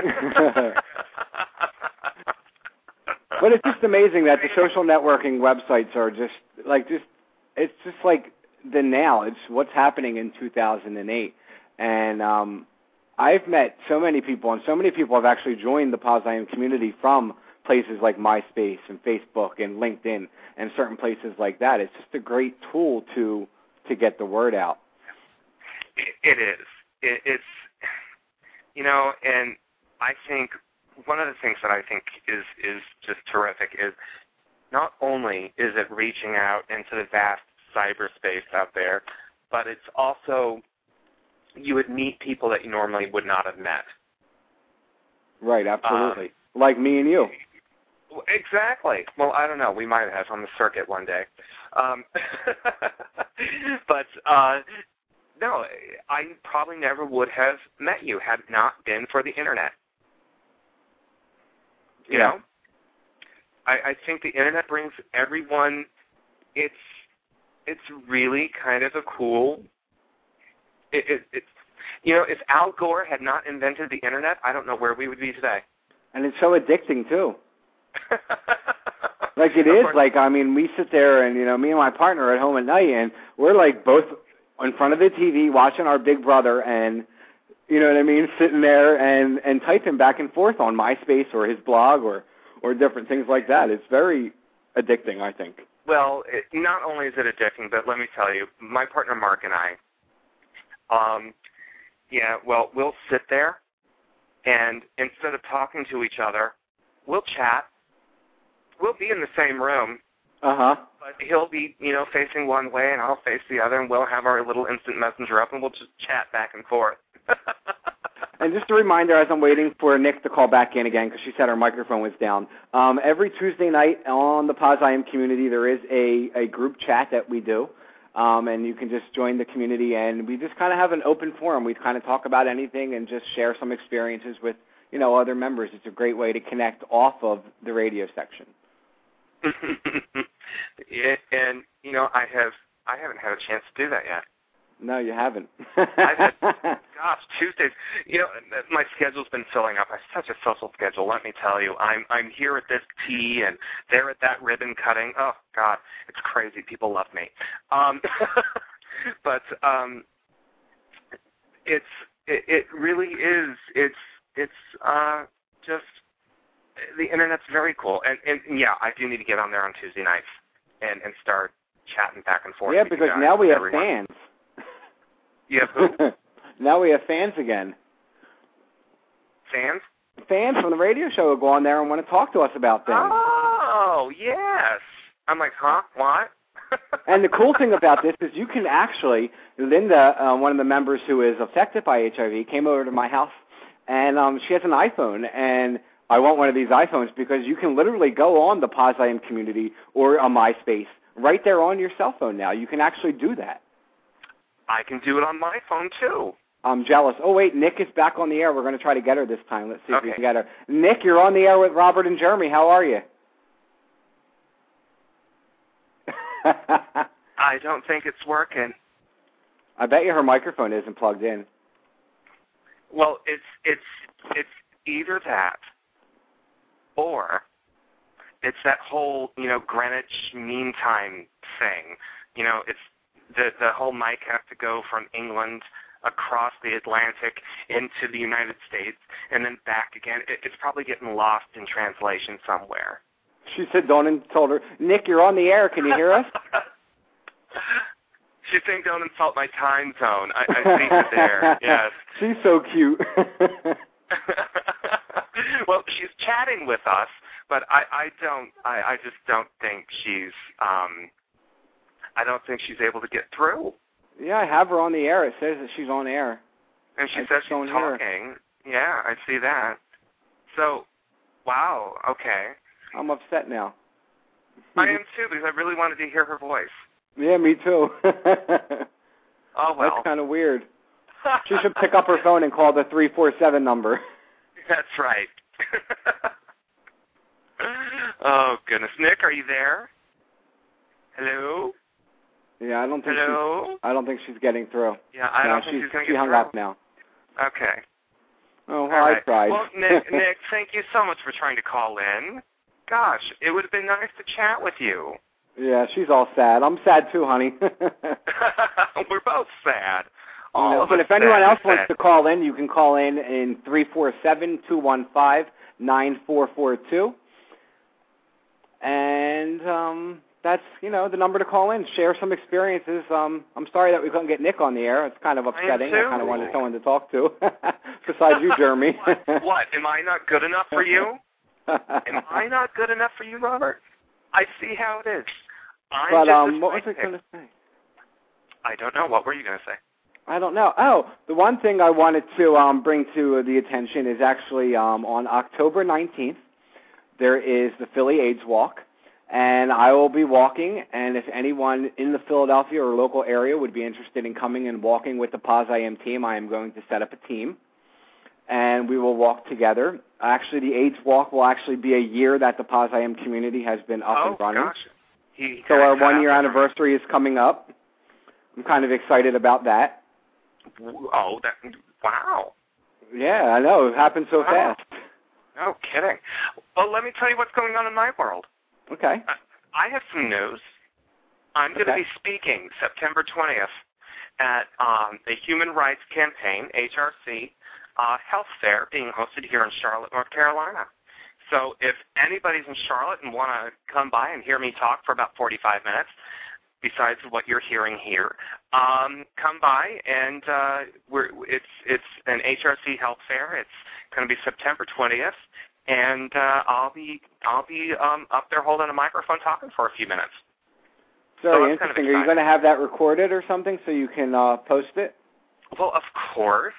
But it's just amazing that the social networking websites are just, like, just, it's just like the now. It's what's happening in two thousand eight. And um, I've met so many people, and so many people have actually joined the Paz I Am community from places like MySpace and Facebook and LinkedIn and certain places like that. It's just a great tool to to get the word out. It, it is. It, it's, you know, and I think one of the things that I think is, is just terrific is not only is it reaching out into the vast cyberspace out there, but it's also you would meet people that you normally would not have met. Right, absolutely. Um, like me and you. Exactly. Well, I don't know. We might have on the circuit one day. Um, but, uh, no, I probably never would have met you had it not been for the Internet. You yeah. know? I, I think the Internet brings everyone, it's it's really kind of a cool, it, it, it's, you know, if Al Gore had not invented the Internet, I don't know where we would be today. And it's so addicting, too. Like it is, like, I mean, we sit there and, you know, me and my partner are at home at night and we're like both in front of the T V watching our Big Brother and, you know what I mean, sitting there and, and typing back and forth on MySpace or his blog or, or different things like that. It's very addicting, I think. Well, it, not only is it addicting, but let me tell you, my partner Mark and I, um, yeah, well, we'll sit there and instead of talking to each other, we'll chat. We'll be in the same room. Uh-huh. But he'll be, you know, facing one way and I'll face the other, and we'll have our little instant messenger up, and we'll just chat back and forth. And just a reminder, as I'm waiting for Nick to call back in again, because she said her microphone was down, um, every Tuesday night on the Paz I Am community, there is a, a group chat that we do, um, and you can just join the community, and we just kind of have an open forum. We kind of talk about anything and just share some experiences with, you know, other members. It's a great way to connect off of the radio section. Yeah, and you know, I have I haven't had a chance to do that yet. No, you haven't. I've had, gosh, Tuesdays. You know, my schedule's been filling up. I have such a social schedule. Let me tell you, I'm I'm here at this tea and there at that ribbon cutting. Oh God, it's crazy. People love me. Um, but um, it's it, it really is. It's it's uh, just. The Internet's very cool, and, and yeah, I do need to get on there on Tuesday nights and, and start chatting back and forth. Yeah, because now we have everyone. fans. You have who? Now we have fans again. Fans? Fans from the radio show will go on there and want to talk to us about things. Oh, yes. I'm like, huh? What? And the cool thing about this is you can actually, Linda, uh, one of the members who is affected by H I V, came over to my house, and um, she has an iPhone, and I want one of these iPhones because you can literally go on the Paz I Am community or on MySpace right there on your cell phone now. You can actually do that. I can do it on my phone, too. I'm jealous. Oh, wait, Nick is back on the air. We're going to try to get her this time. Let's see okay. if we can get her. Nick, you're on the air with Robert and Jeremy. How are you? I don't think it's working. I bet you her microphone isn't plugged in. Well, it's it's it's either that or it's that whole, you know, Greenwich Mean Time thing. You know, it's the the whole mic has to go from England across the Atlantic into the United States and then back again. It, it's probably getting lost in translation somewhere. She said, don't told her, Nick, you're on the air. Can you hear us? She's saying don't insult my time zone. I, I see her there, yes. She's so cute. Well, she's chatting with us, but I, I don't, I, I just don't think she's, um, I don't think she's able to get through. Yeah, I have her on the air. It says that she's on air. And she I says she's don't talking. hear. Yeah, I see that. So, wow, okay. I'm upset now. I am too, because I really wanted to hear her voice. Yeah, me too. Oh, well. That's kind of weird. She should pick up her phone and call the three four seven number. That's right. Oh, goodness. Nick, are you there? Hello? Yeah, I don't think Hello? she's, I don't think she's getting through. Yeah, I no, don't think she's, she's going to she get hung through. up now. Okay. Oh, well, All right. I tried. Well, Nick, Nick, thank you so much for trying to call in. Gosh, it would have been nice to chat with you. Yeah, she's all sad. I'm sad too, honey. We're both sad. All no, of but us if anyone sad, else sad. wants to call in, you can call in in three four seven, two one five, nine four four two. And um, that's, you know, the number to call in. Share some experiences. Um, I'm sorry that we couldn't get Nick on the air. It's kind of upsetting. I, I kind of wanted someone to talk to, besides you, Jeremy. what? what? Am I not good enough for you? Am I not good enough for you, Robert? I see how it is. I'm but just um, what was I going to say? I don't know. What were you going to say? I don't know. Oh, the one thing I wanted to um, bring to the attention is actually um, on October nineteenth, there is the Philly AIDS Walk, and I will be walking, and if anyone in the Philadelphia or local area would be interested in coming and walking with the Paz I Am team, I am going to set up a team, and we will walk together. Actually, the AIDS Walk will actually be a year that the Paz I Am community has been up oh, and running. Gosh. He so our one-year anniversary is coming up. I'm kind of excited about that. Oh, that, wow. Yeah, I know. It happened so wow. fast. No kidding. Well, let me tell you what's going on in my world. Okay. I have some news. I'm going to okay. be speaking September twentieth at um, the Human Rights Campaign, H R C, uh, Health Fair being hosted here in Charlotte, North Carolina. So if anybody's in Charlotte and want to come by and hear me talk for about forty-five minutes, besides what you're hearing here, um, come by, and uh, we're, it's it's an H R C Health Fair. It's going to be September twentieth, and uh, I'll be I'll be um, up there holding a microphone talking for a few minutes. Very so interesting. Kind of Are you going to have that recorded or something so you can uh, post it? Well, of course.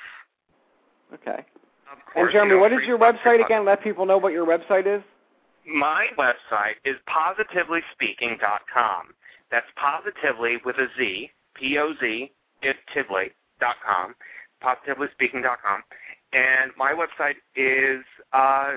Okay. Of course. And Jeremy, you know, what is your website again? Let people know what your website is. My website is positively speaking dot com. That's positively with a Z, P O Z, Tively dot com, positively speaking dot com. And my website is, uh,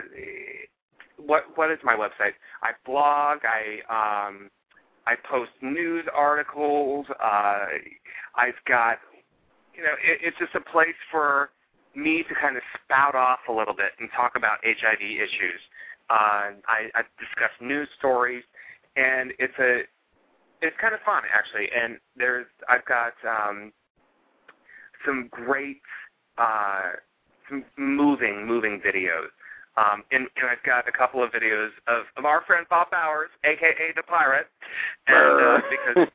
what what is my website? I blog, I um, I post news articles, uh, I've got, you know, it, it's just a place for me to kind of spout off a little bit and talk about H I V issues. Uh, I, I discuss news stories, and it's a It's kind of fun, actually, and there's I've got um, some great, uh, some moving, moving videos, um, and, and I've got a couple of videos of, of our friend Bob Bowers, a k a. the Pirate, and uh, because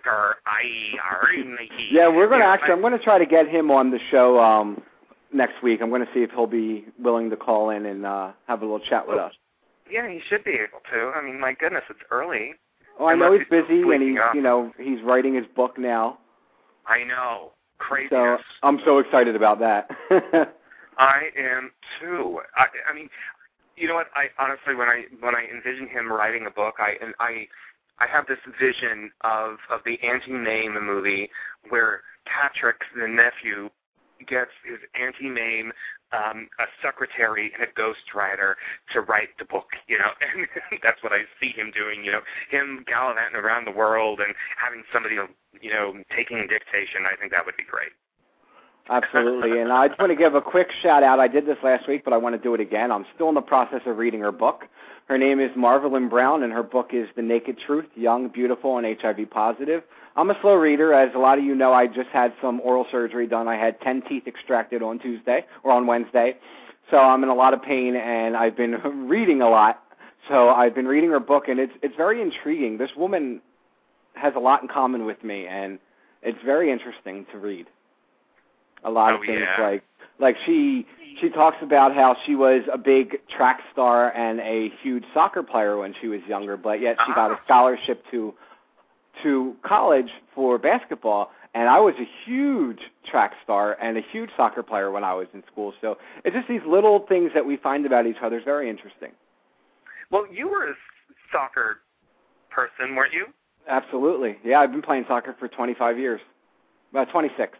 yeah, we're going to yeah, actually, I, I'm going to try to get him on the show um, next week. I'm going to see if he'll be willing to call in and uh, have a little chat with well, us. Yeah, he should be able to. I mean, my goodness, it's early. Well, I know he's busy, and he's, up. you know, he's writing his book now. I know. Craziness. So I'm so excited about that. I am too. I, I mean, you know what? I honestly, when I when I envision him writing a book, I and I I have this vision of of the Auntie Mame movie where Patrick, the nephew, gets his Auntie Mame, um, a secretary and a ghostwriter to write the book, you know, and that's what I see him doing, you know, him gallivanting around the world and having somebody, you know, taking dictation. I think that would be great. Absolutely, and I just want to give a quick shout-out. I did this last week, but I want to do it again. I'm still in the process of reading her book. Her name is Marvelyn Brown, and her book is The Naked Truth, Young, Beautiful, and H I V Positive. I'm a slow reader. As a lot of you know, I just had some oral surgery done. I had ten teeth extracted on Tuesday or on Wednesday, so I'm in a lot of pain, and I've been reading a lot. So I've been reading her book, and it's it's very intriguing. This woman has a lot in common with me, and it's very interesting to read. A lot oh, of things yeah. like like she she talks about how she was a big track star and a huge soccer player when she was younger, but yet she uh-huh. got a scholarship to to college for basketball, and I was a huge track star and a huge soccer player when I was in school. So it's just these little things that we find about each other is very interesting. Well, you were a soccer person, weren't you? Absolutely. Yeah, I've been playing soccer for twenty-five years. About twenty-six.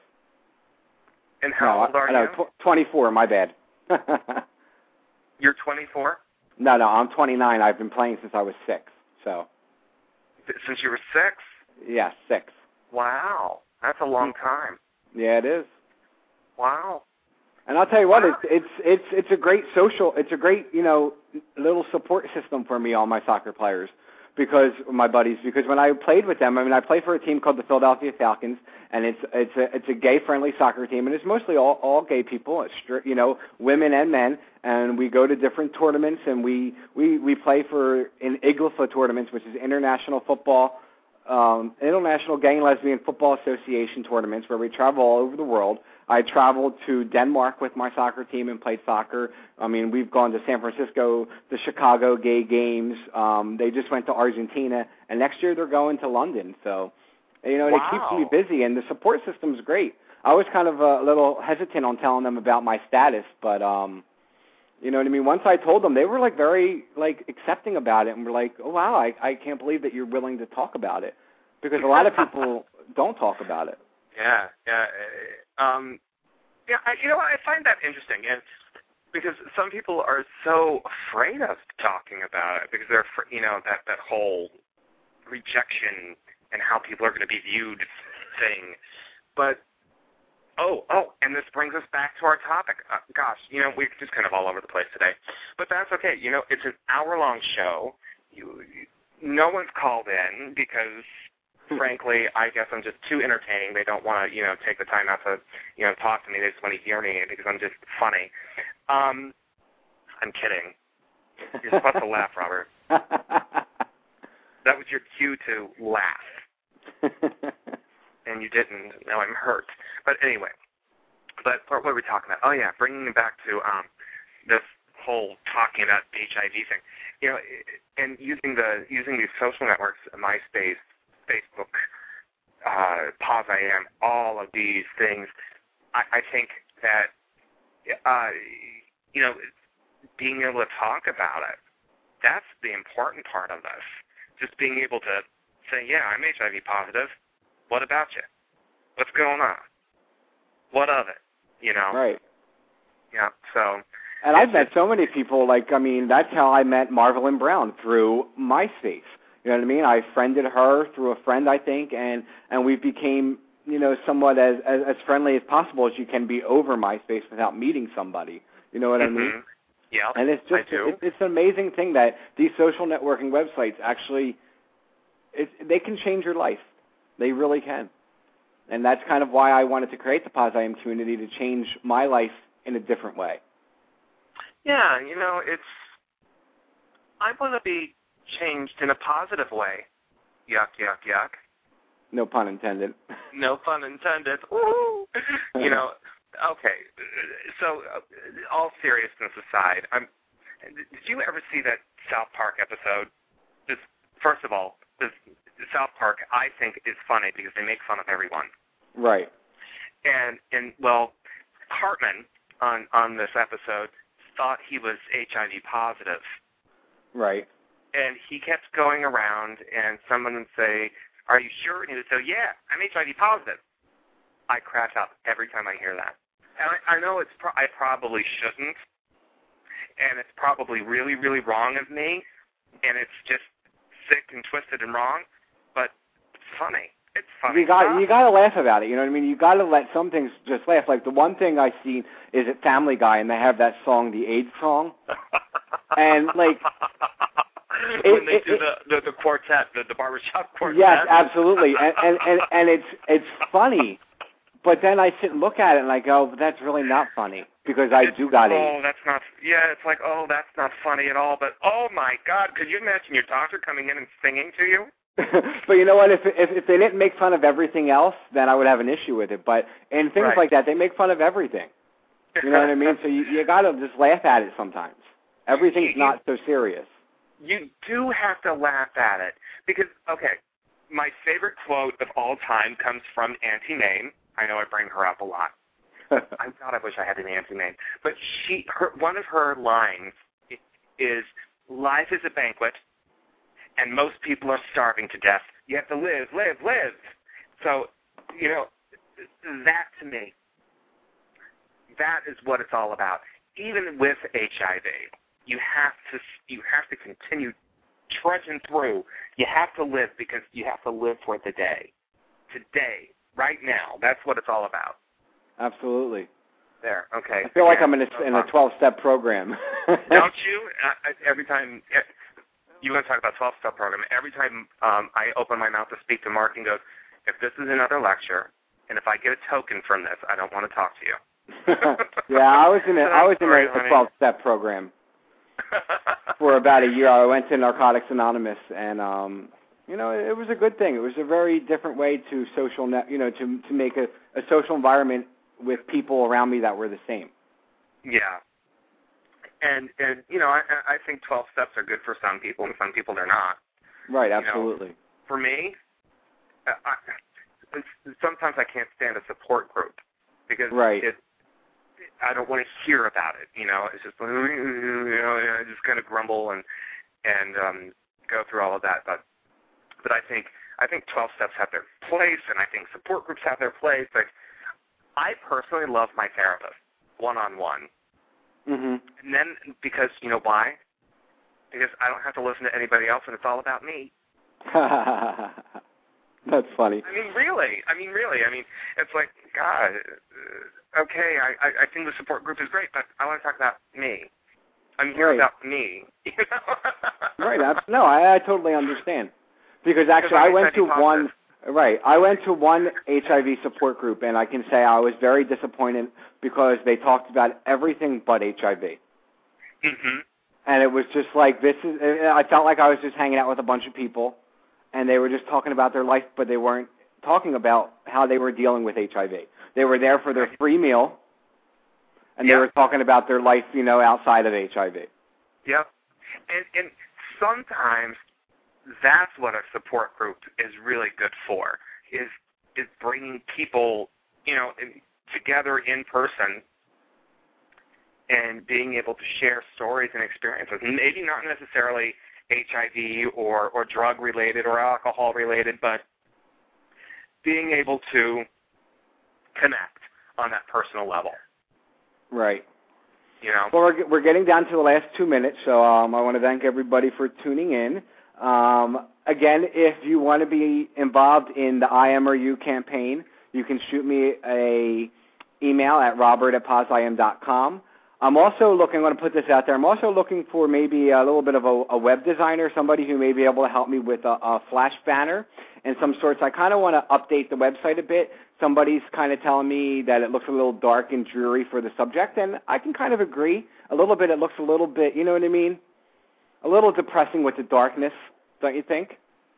And how no, old are no, you? Tw- twenty-four, my bad. You're twenty-four? No, no, I'm twenty-nine. I've been playing since I was six. So. Since you were six? Yeah, six. Wow. That's a long time. Yeah, it is. Wow. And I'll tell you what, wow. it's it's it's it's a great social, it's a great, you know, little support system for me, all my soccer players, because my buddies, because when I played with them, I mean, I play for a team called the Philadelphia Falcons, and it's it's a it's a gay-friendly soccer team, and it's mostly all all gay people, it's, you know, women and men, and we go to different tournaments, and we we we play for in I G L F A tournaments, which is International Football. Um, International Gay and Lesbian Football Association tournaments where we travel all over the world. I traveled to Denmark with my soccer team and played soccer. I mean, we've gone to San Francisco, the Chicago Gay Games. Um, they just went to Argentina, and next year they're going to London. So, you know, wow. It keeps me busy, and the support system's great. I was kind of a little hesitant on telling them about my status, but um, you know what I mean? Once I told them, they were like very like accepting about it and were like, oh, wow, I, I can't believe that you're willing to talk about it. Because a lot of people don't talk about it. Yeah, yeah. Um, yeah, I, you know, I find that interesting. And because some people are so afraid of talking about it because they're, you know, that, that whole rejection and how people are going to be viewed thing. But Oh, oh, and this brings us back to our topic. Uh, gosh, you know, we're just kind of all over the place today. But that's okay. You know, it's an hour-long show. You, you, no one's called in because, frankly, I guess I'm just too entertaining. They don't want to, you know, take the time out to, you know, talk to me. They just want to hear me because I'm just funny. Um, I'm kidding. You're supposed to laugh, Robert. That was your cue to laugh. And you didn't. Now I'm hurt. But anyway, but what were we talking about? Oh, yeah, bringing it back to um, this whole talking about H I V thing. You know, and using the using these social networks, MySpace, Facebook, uh, Pause I Am, all of these things, I, I think that, uh, you know, being able to talk about it, that's the important part of this. Just being able to say, yeah, I'm H I V positive. What about you? What's going on? What of it? You know? Right. Yeah, so. And I've met so many people, like, I mean, that's how I met Marvelyn Brown, through MySpace. You know what I mean? I friended her through a friend, I think, and, and we became, you know, somewhat as, as, as friendly as possible as you can be over MySpace without meeting somebody. You know what mm-hmm. I mean? Yeah, and it's just, I do. It, it's an amazing thing that these social networking websites actually, it, they can change your life. They really can. And that's kind of why I wanted to create the Pause I Am community, to change my life in a different way. Yeah, you know, it's, I want to be changed in a positive way. Yuck, yuck, yuck. No pun intended. No pun intended. Ooh. You know, okay, so uh, all seriousness aside, I'm, did you ever see that South Park episode? This, first of all, this South Park, I think, is funny because they make fun of everyone. Right. And, and well, Cartman on, on this episode thought he was H I V positive. Right. And he kept going around, and someone would say, are you sure? And he would say, yeah, I'm H I V positive. I crack up every time I hear that. And I, I know it's pro- I probably shouldn't, and it's probably really, really wrong of me, and it's just sick and twisted and wrong, but it's funny. It's funny. You got stuff. you got to laugh about it. You know what I mean? You got to let some things just laugh. Like the one thing I see is at Family Guy, and they have that song, the AIDS song, and like when it, they it, do it, the, the the quartet, the the barbershop quartet. Yes, absolutely, and and and, and it's it's funny, but then I sit and look at it and I go, but that's really not funny because I it's, do got oh, AIDS. Oh, that's not. Yeah, it's like, oh, that's not funny at all. But oh my God, could you imagine your doctor coming in and singing to you? But you know what? If, if if they didn't make fun of everything else, then I would have an issue with it. But in things right. like that, they make fun of everything. You know what I mean? So you you got to just laugh at it sometimes. Everything's you, not so serious. You do have to laugh at it because, okay, my favorite quote of all time comes from Auntie Mame. I know I bring her up a lot. I God, I wish I had an Auntie Mame. But she, her, one of her lines is, "Life is a banquet, and most people are starving to death. You have to live, live, live." So, you know, that to me, that is what it's all about. Even with H I V, you have to you have to continue trudging through. You have to live because you have to live for the day. Today, right now. That's what it's all about. Absolutely. There, okay. I feel like yeah, I'm in a, in a twelve-step program. Don't you? Uh, every time you want to talk about twelve-step program, every time um, I open my mouth to speak to Mark and goes, if this is another lecture, and if I get a token from this, I don't want to talk to you. Yeah, I was in a, I was in sorry, a twelve-step program for about a year. I went to Narcotics Anonymous, and um, you know, it was a good thing. It was a very different way to social, net, you know, to to make a, a social environment with people around me that were the same. Yeah. And, and you know, I, I think twelve steps are good for some people, and some people they're not. Right, absolutely. You know, for me, I, sometimes I can't stand a support group because right. it, I don't want to hear about it. You know, it's just, you know, I just kind of grumble and and um, go through all of that. But but I think I think twelve steps have their place, and I think support groups have their place. Like, I personally love my therapist, one-on-one. Mm-hmm. And then, because, you know why? Because I don't have to listen to anybody else, and it's all about me. That's funny. I mean, really. I mean, really. I mean, it's like, God, uh, okay, I, I, I think the support group is great, but I want to talk about me. I'm here right. about me. You know? Right. That's, no, I, I totally understand. Because actually, because I went to positive. one... Right. I went to one H I V support group, and I can say I was very disappointed because they talked about everything but H I V. Mm-hmm. And it was just like, this is, I felt like I was just hanging out with a bunch of people, and they were just talking about their life, but they weren't talking about how they were dealing with H I V. They were there for their free meal, and yep. they were talking about their life, you know, outside of H I V. Yep. And, and sometimes that's what a support group is really good for, is is bringing people, you know, in, together in person and being able to share stories and experiences. Maybe not necessarily H I V or, or drug-related or alcohol-related, but being able to connect on that personal level. Right. You know? Well, we're, we're getting down to the last two minutes, so um, I want to thank everybody for tuning in. Um, again, if you want to be involved in the I M R U campaign, you can shoot me a email at robert at paz I M dot com. I'm also looking, I'm going to put this out there, I'm also looking for maybe a little bit of a, a web designer, somebody who may be able to help me with a, a flash banner and some sorts. I kind of want to update the website a bit. Somebody's kind of telling me that it looks a little dark and dreary for the subject, and I can kind of agree. A little bit, it looks a little bit, you know what I mean? A little depressing with the darkness, don't you think?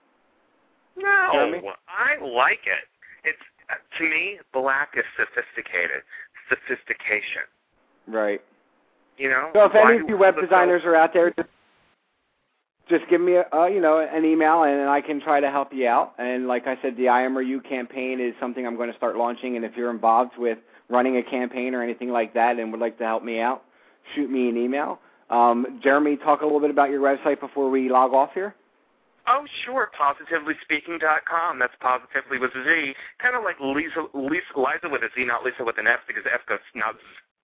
No, Jeremy? I like it. It's, to me, black is sophisticated. Sophistication. Right. You know? So if Why any of you web designers are out there, just, just give me a, uh, you know, an email, and I can try to help you out. And like I said, the I M R U campaign is something I'm going to start launching, and if you're involved with running a campaign or anything like that and would like to help me out, shoot me an email. Um, Jeremy, talk a little bit about your website before we log off here. Oh, sure, positively speaking dot com. That's positively with a Z. Kind of like Lisa, Lisa, Liza with a Z, not Lisa with an F, because F goes snubs.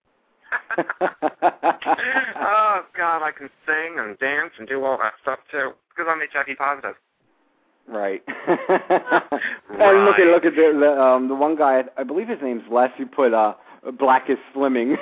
Oh, God, I can sing and dance and do all that stuff, too, because I'm H I V positive. Right. Right. And look at look at the the, um, the one guy, I believe his name's Les, who put uh, black is slimming.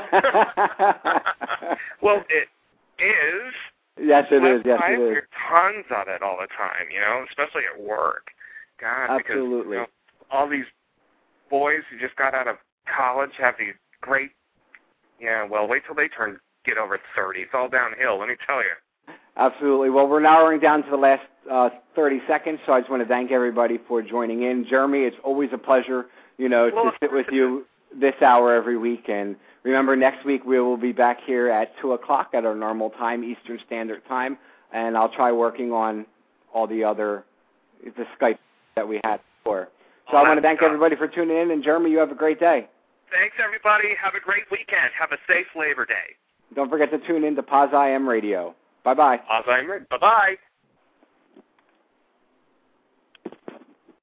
Well, it is. Yes, it is. Yes, I it is. hear tons of it all the time, you know, especially at work. God, absolutely. Because, you know, all these boys who just got out of college have these great, yeah, well, wait till they turn, get over thirty. It's all downhill, let me tell you. Absolutely. Well, we're narrowing down to the last uh, thirty seconds, so I just want to thank everybody for joining in. Jeremy, it's always a pleasure, you know, well, to sit with you this hour every week. And remember, next week we will be back here at two o'clock at our normal time, Eastern Standard Time, and I'll try working on all the other the Skype that we had before. So oh, I want to thank tough. everybody for tuning in, and Jeremy, you have a great day. Thanks, everybody. Have a great weekend. Have a safe Labor Day. Don't forget to tune in to Paz I M Radio. Bye-bye. Paz I M Radio. Bye-bye.